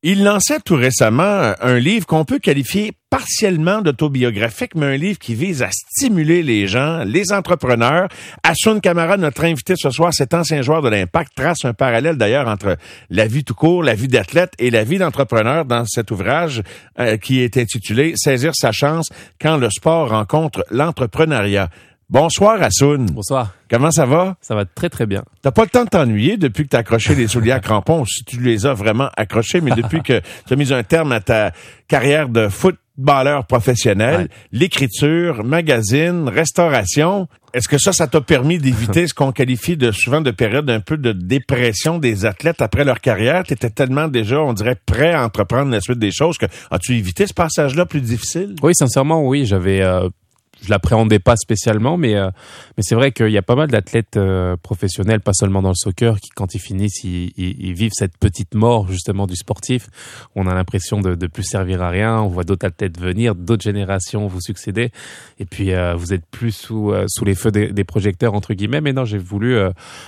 Il lançait tout récemment un livre qu'on peut qualifier partiellement d'autobiographique, mais un livre qui vise à stimuler les gens, les entrepreneurs. Hassoun Camara, notre invité ce soir, cet ancien joueur de l'Impact, trace un parallèle d'ailleurs entre la vie tout court, la vie d'athlète et la vie d'entrepreneur dans cet ouvrage qui est intitulé « Saisir sa chance quand le sport rencontre l'entrepreneuriat ». Bonsoir Hassoun. Bonsoir. Comment ça va? Ça va très très bien. T'as pas le temps de t'ennuyer depuis que t'as accroché les souliers à crampons, si tu les as vraiment accrochés, mais depuis que tu as mis un terme à ta carrière de footballeur professionnel, l'écriture, magazine, restauration. Est-ce que ça t'a permis d'éviter ce qu'on qualifie souvent de période un peu de dépression des athlètes après leur carrière? T'étais tellement déjà, on dirait, prêt à entreprendre la suite des choses que as-tu évité ce passage-là plus difficile? Oui, sincèrement, oui. Je l'appréhendais pas spécialement, mais c'est vrai qu'il y a pas mal d'athlètes professionnels, pas seulement dans le soccer, qui quand ils finissent, ils vivent cette petite mort justement du sportif. On a l'impression de plus servir à rien. On voit d'autres athlètes venir, d'autres générations vous succéder, et puis vous êtes plus sous les feux des projecteurs entre guillemets. Mais non, j'ai voulu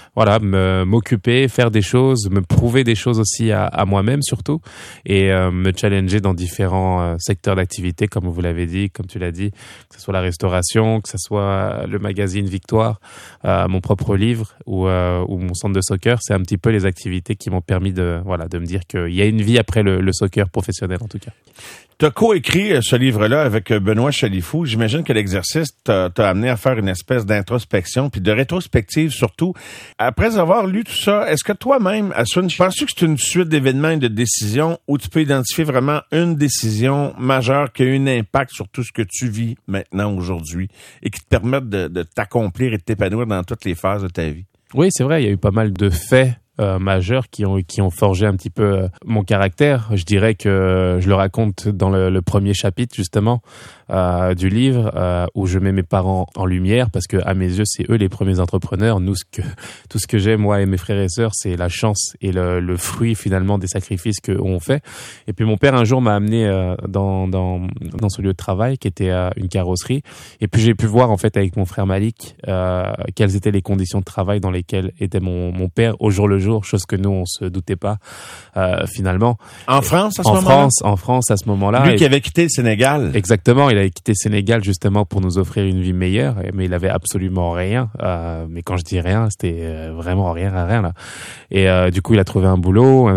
m'occuper, faire des choses, me prouver des choses aussi à moi-même surtout, et me challenger dans différents secteurs d'activité, comme vous l'avez dit, comme tu l'as dit, que ce soit la restauration, que ce soit le magazine Victoire, mon propre livre ou mon centre de soccer. C'est un petit peu les activités qui m'ont permis de me dire qu'il y a une vie après le soccer professionnel en tout cas. Tu as coécrit ce livre-là avec Benoît Chalifou. J'imagine que l'exercice t'a amené à faire une espèce d'introspection puis de rétrospective surtout. Après avoir lu tout ça, est-ce que toi-même, Hassoun, penses-tu que c'est une suite d'événements et de décisions où tu peux identifier vraiment une décision majeure qui a eu un impact sur tout ce que tu vis maintenant, aujourd'hui, et qui te permettent de t'accomplir et de t'épanouir dans toutes les phases de ta vie? Oui, c'est vrai, il y a eu pas mal de faits majeurs qui ont forgé un petit peu mon caractère. Je dirais que je le raconte dans le premier chapitre justement du livre où je mets mes parents en lumière parce que à mes yeux c'est eux les premiers entrepreneurs. Tout ce que j'ai moi et mes frères et sœurs, c'est la chance et le fruit finalement des sacrifices qu'on fait. Et puis mon père un jour m'a amené dans ce lieu de travail qui était une carrosserie, et puis j'ai pu voir en fait avec mon frère Malik quelles étaient les conditions de travail dans lesquelles était mon père au jour le jour. Chose que nous on se doutait pas finalement. En France à ce moment-là? En France à ce moment-là. Lui qui avait quitté le Sénégal. Exactement, il avait quitté le Sénégal justement pour nous offrir une vie meilleure, mais il avait absolument rien. Mais quand je dis rien, c'était vraiment rien là. Et du coup il a trouvé un boulot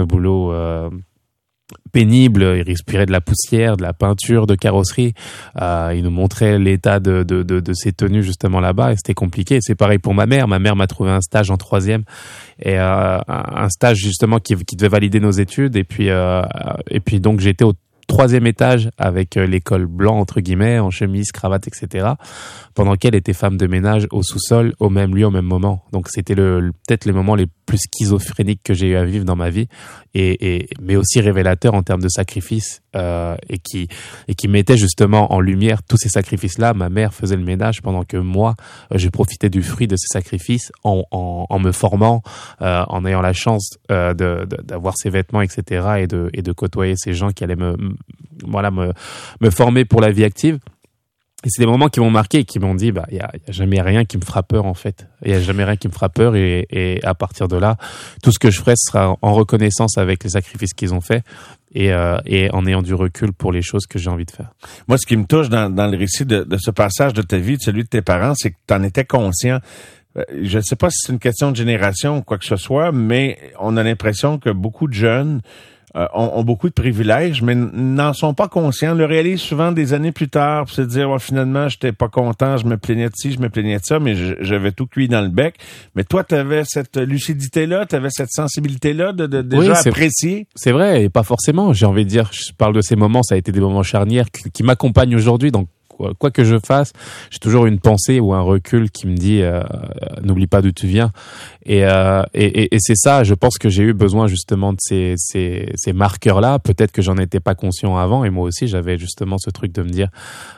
pénible, il respirait de la poussière, de la peinture de carrosserie. Il nous montrait l'état de ses tenues justement là-bas, et c'était compliqué. C'est pareil pour ma mère. Ma mère m'a trouvé un stage en 3e, et un stage justement qui devait valider nos études. Et puis donc j'étais au 3e étage avec l'école blanc entre guillemets, en chemise, cravate, etc. Pendant qu'elle était femme de ménage au sous-sol, au même lieu, au même moment. Donc c'était peut-être les moments les plus schizophréniques que j'ai eu à vivre dans ma vie, mais aussi révélateur en termes de sacrifices, et qui mettait justement en lumière tous ces sacrifices-là. Ma mère faisait le ménage pendant que moi, j'ai profité du fruit de ces sacrifices en me formant, en ayant la chance d'avoir ces vêtements, etc. et de côtoyer ces gens qui allaient me former pour la vie active. Et c'est des moments qui m'ont marqué et qui m'ont dit, il y a jamais rien qui me fera peur, en fait. Il y a jamais rien qui me fera peur, et à partir de là, tout ce que je ferai sera en reconnaissance avec les sacrifices qu'ils ont faits, et en ayant du recul pour les choses que j'ai envie de faire. Moi, ce qui me touche dans le récit de ce passage de ta vie, de celui de tes parents, c'est que tu en étais conscient. Je ne sais pas si c'est une question de génération ou quoi que ce soit, mais on a l'impression que beaucoup de jeunes ont beaucoup de privilèges, mais n'en sont pas conscients, le réalisent souvent des années plus tard, pour se dire, finalement, j'étais pas content, je me plaignais de ci, je me plaignais de ça, mais j'avais tout cuit dans le bec. Mais toi, t'avais cette lucidité-là, t'avais cette sensibilité-là de déjà apprécier. C'est vrai, et pas forcément. J'ai envie de dire, je parle de ces moments, ça a été des moments charnières qui m'accompagnent aujourd'hui, donc quoi que je fasse, j'ai toujours une pensée ou un recul qui me dit n'oublie pas d'où tu viens. Et c'est ça, je pense que j'ai eu besoin justement de ces marqueurs-là. Peut-être que j'en étais pas conscient avant, et moi aussi j'avais justement ce truc de me dire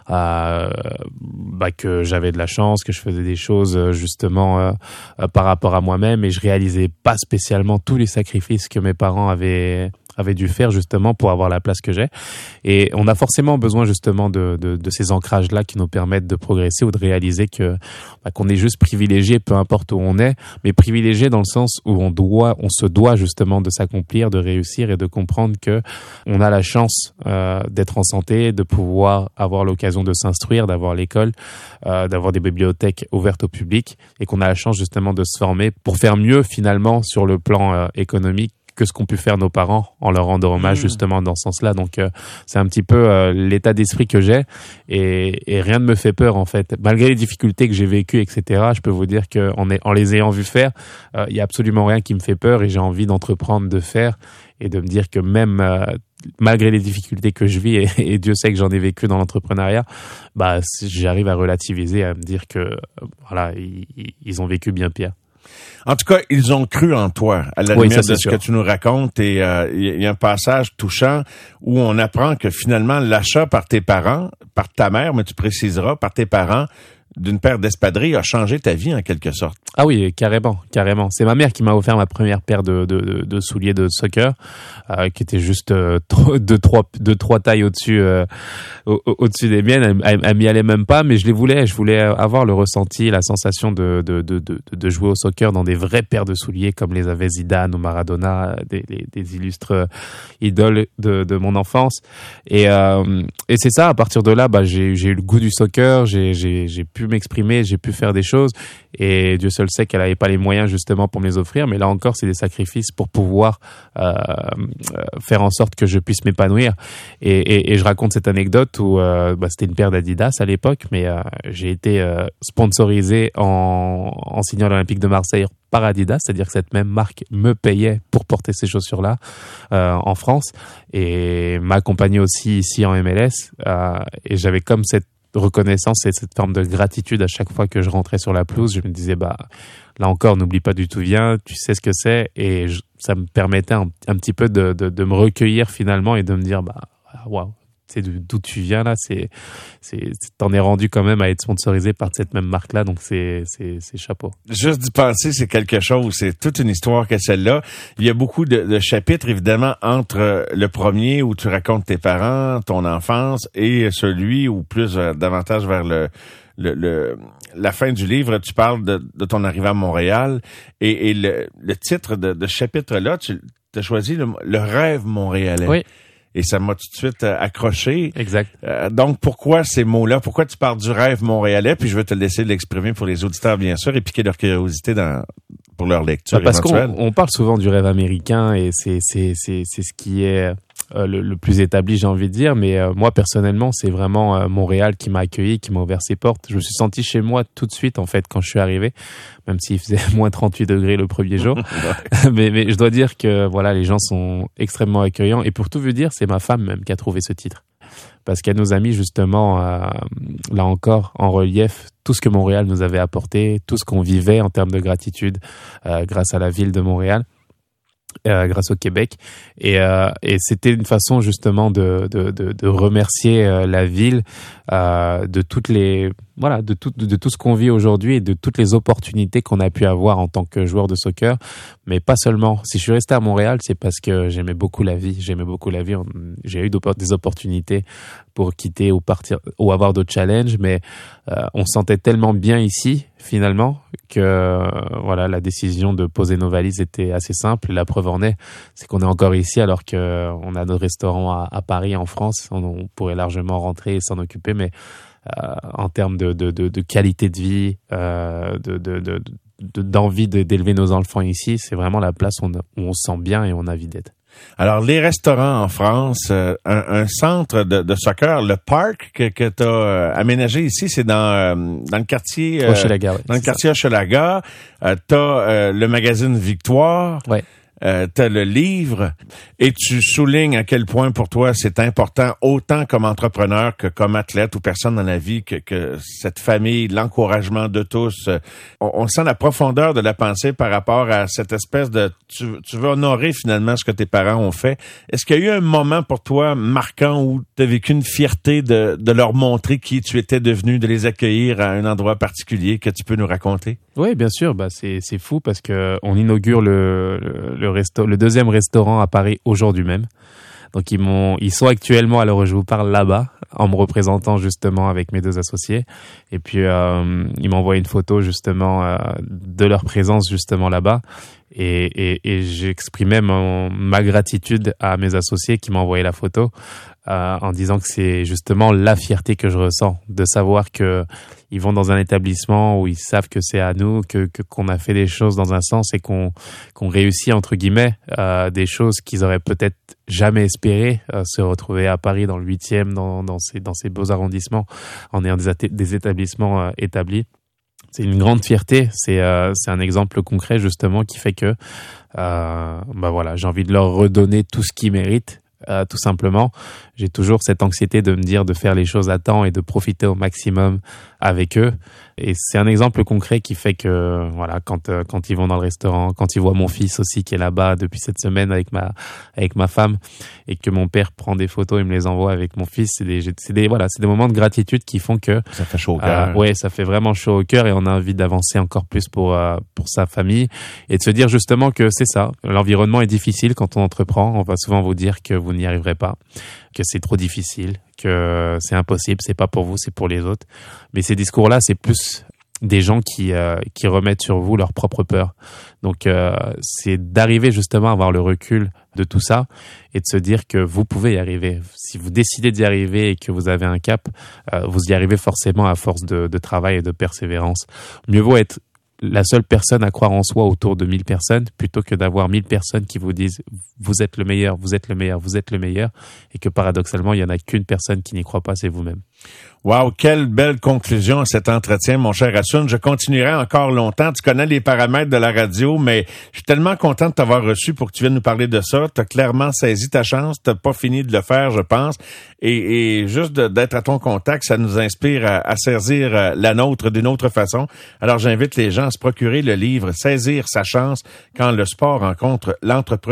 que j'avais de la chance, que je faisais des choses justement par rapport à moi-même, et je réalisais pas spécialement tous les sacrifices que mes parents avaient avait dû faire justement pour avoir la place que j'ai. Et on a forcément besoin justement de ces ancrages-là qui nous permettent de progresser ou de réaliser qu'on est juste privilégié, peu importe où on est, mais privilégié dans le sens où on se doit justement de s'accomplir, de réussir et de comprendre que on a la chance d'être en santé, de pouvoir avoir l'occasion de s'instruire, d'avoir l'école, d'avoir des bibliothèques ouvertes au public, et qu'on a la chance justement de se former pour faire mieux finalement sur le plan économique que ce qu'ont pu faire nos parents en leur rendant hommage justement dans ce sens-là. Donc c'est un petit peu l'état d'esprit que j'ai, et rien ne me fait peur en fait. Malgré les difficultés que j'ai vécues, etc., je peux vous dire en les ayant vus faire, il y a absolument rien qui me fait peur, et j'ai envie d'entreprendre, de faire, et de me dire que même malgré les difficultés que je vis, et Dieu sait que j'en ai vécu dans l'entrepreneuriat, j'arrive à relativiser, à me dire que voilà, ils ont vécu bien pire. En tout cas, ils ont cru en toi, à la lumière de ce que tu nous racontes. Et il y a un passage touchant où on apprend que finalement, l'achat par tes parents, par ta mère, mais tu préciseras, par tes parents, d'une paire d'espadrilles a changé ta vie en quelque sorte. Ah oui, carrément. C'est ma mère qui m'a offert ma première paire de souliers de soccer, qui était juste deux, trois tailles au-dessus des miennes. Elle m'y allait même pas, mais je voulais avoir le ressenti, la sensation de jouer au soccer dans des vraies paires de souliers comme les avait Zidane ou Maradona, des illustres idoles de mon enfance. Et c'est ça, à partir de là, j'ai eu le goût du soccer, j'ai pu m'exprimer, j'ai pu faire des choses, et Dieu seul sait qu'elle n'avait pas les moyens justement pour me les offrir, mais là encore c'est des sacrifices pour pouvoir faire en sorte que je puisse m'épanouir, et je raconte cette anecdote où c'était une paire d'Adidas à l'époque, mais j'ai été sponsorisé en signant l'Olympique de Marseille par Adidas, c'est-à-dire que cette même marque me payait pour porter ces chaussures-là en France, et m'accompagnait aussi ici en MLS, et j'avais comme cette reconnaissance et cette forme de gratitude à chaque fois que je rentrais sur la pelouse. Je me disais, là encore, n'oublie pas d'où tu viens, tu sais ce que c'est, et ça me permettait un petit peu de me recueillir finalement, et de me dire, waouh, c'est d'où tu viens là, t'en es rendu quand même à être sponsorisé par cette même marque-là, donc c'est chapeau. Juste d'y penser, c'est quelque chose, c'est toute une histoire que celle-là. Il y a beaucoup de chapitres, évidemment, entre le premier où tu racontes tes parents, ton enfance, et celui où plus davantage vers la fin du livre, tu parles de ton arrivée à Montréal, et le titre de ce chapitre-là, tu as choisi le rêve montréalais. Oui. Et ça m'a tout de suite accroché. Exact. Donc, pourquoi ces mots-là? Pourquoi tu parles du rêve montréalais? Puis je vais te laisser l'exprimer pour les auditeurs, bien sûr, et piquer leur curiosité pour leur lecture éventuelle. Parce qu'on parle souvent du rêve américain, et c'est ce qui est le plus établi, j'ai envie de dire. Mais moi, personnellement, c'est vraiment Montréal qui m'a accueilli, qui m'a ouvert ses portes. Je me suis senti chez moi tout de suite, en fait, quand je suis arrivé, même s'il faisait moins 38 degrés le premier jour. mais je dois dire que voilà, les gens sont extrêmement accueillants. Et pour tout vous dire, c'est ma femme même qui a trouvé ce titre. Parce qu'elle nous a mis justement, là encore, en relief tout ce que Montréal nous avait apporté, tout ce qu'on vivait en termes de gratitude grâce à la ville de Montréal. Grâce au Québec, et c'était une façon justement de remercier la ville de toutes les de tout ce qu'on vit aujourd'hui, et de toutes les opportunités qu'on a pu avoir en tant que joueur de soccer. Mais pas seulement. Si je suis resté à Montréal, c'est parce que j'aimais beaucoup la vie. J'ai eu des opportunités pour quitter ou partir ou avoir d'autres challenges, mais on se sentait tellement bien ici finalement que voilà, la décision de poser nos valises était assez simple. La preuve en est, c'est qu'on est encore ici alors que on a notre restaurant à Paris, en France. On pourrait largement rentrer et s'en occuper, mais en termes de qualité de vie, d'envie d'élever nos enfants ici, c'est vraiment la place où on se sent bien et on a envie d'être. Alors, les restaurants en France, un centre de soccer, le parc que tu as aménagé ici, c'est dans le quartier Hochelaga, dans le quartier Hochelaga. Tu as le magazine Victoire. Ouais. T'as le livre, et tu soulignes à quel point pour toi c'est important, autant comme entrepreneur que comme athlète ou personne dans la vie, que cette famille, l'encouragement de tous. On sent la profondeur de la pensée par rapport à cette espèce de... Tu veux honorer finalement ce que tes parents ont fait. Est-ce qu'il y a eu un moment pour toi marquant où tu as vécu une fierté de leur montrer qui tu étais devenu, de les accueillir à un endroit particulier que tu peux nous raconter? Oui, bien sûr. C'est fou parce que on inaugure le deuxième restaurant à Paris aujourd'hui même. Donc ils sont actuellement à l'heure où je vous parle là-bas, en me représentant justement avec mes 2 associés. Et puis ils m'envoient une photo justement de leur présence justement là-bas. Et j'exprimais ma gratitude à mes associés qui m'ont envoyé la photo en disant que c'est justement la fierté que je ressens de savoir que ils vont dans un établissement où ils savent que c'est à nous, qu'on a fait des choses dans un sens et qu'on réussit entre guillemets des choses qu'ils auraient peut-être jamais espéré se retrouver à Paris dans le 8e, dans ces beaux arrondissements en ayant des établissements établis. C'est une grande fierté, c'est un exemple concret justement qui fait que voilà, j'ai envie de leur redonner tout ce qu'ils méritent. Tout simplement, j'ai toujours cette anxiété de me dire de faire les choses à temps et de profiter au maximum avec eux. Et c'est un exemple concret qui fait que voilà, quand ils vont dans le restaurant, quand ils voient mon fils aussi qui est là-bas depuis cette semaine avec ma femme et que mon père prend des photos et me les envoie avec mon fils, c'est des moments de gratitude qui font que ça fait chaud au cœur. Ouais, ça fait vraiment chaud au cœur et on a envie d'avancer encore plus pour sa famille et de se dire justement que c'est ça. L'environnement est difficile quand on entreprend. On va souvent vous dire que vous n'y arriverez pas, que c'est trop difficile, que c'est impossible, c'est pas pour vous, c'est pour les autres. Mais ces discours-là, c'est plus des gens qui remettent sur vous leur propre peur. Donc c'est d'arriver justement à avoir le recul de tout ça et de se dire que vous pouvez y arriver. Si vous décidez d'y arriver et que vous avez un cap, vous y arrivez forcément à force de travail et de persévérance. Mieux vaut être la seule personne à croire en soi autour de 1000 personnes plutôt que d'avoir 1000 personnes qui vous disent vous êtes le meilleur, vous êtes le meilleur, vous êtes le meilleur et que paradoxalement il y en a qu'une personne qui n'y croit pas, c'est vous-même. Wow, quelle belle conclusion à cet entretien, mon cher Hassoun. Je continuerai encore longtemps. Tu connais les paramètres de la radio, mais je suis tellement content de t'avoir reçu pour que tu viennes nous parler de ça. Tu as clairement saisi ta chance. Tu n'as pas fini de le faire, je pense. Et juste d'être à ton contact, ça nous inspire à saisir la nôtre d'une autre façon. Alors, j'invite les gens à se procurer le livre « Saisir sa chance quand le sport rencontre l'entrepreneuriat ».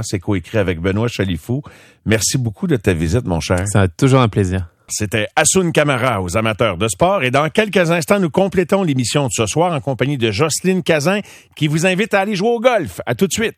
C'est coécrit avec Benoît Chalifou. Merci beaucoup de ta visite, mon cher. C'est toujours un plaisir. C'était Hassoun Camara aux amateurs de sport. Et dans quelques instants, nous complétons l'émission de ce soir en compagnie de Jocelyne Cazin qui vous invite à aller jouer au golf. À tout de suite.